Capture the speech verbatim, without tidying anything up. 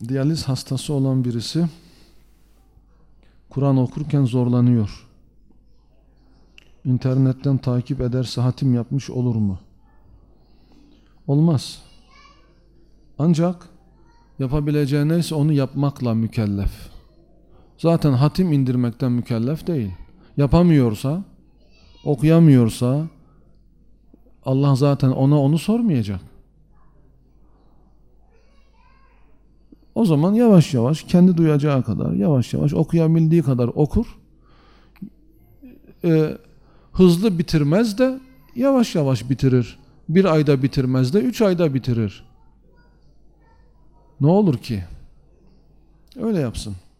Diyaliz hastası olan birisi Kur'an okurken zorlanıyor. İnternetten takip ederse hatim yapmış olur mu? Olmaz. Ancak yapabileceği neyse onu yapmakla mükellef. Zaten hatim indirmekten mükellef değil. Yapamıyorsa, okuyamıyorsa Allah zaten ona onu sormayacak. O zaman yavaş yavaş kendi duyacağı kadar yavaş yavaş okuyabildiği kadar okur. Ee, hızlı bitirmez de yavaş yavaş bitirir. Bir ayda bitirmez de üç ayda bitirir. Ne olur ki? Öyle yapsın.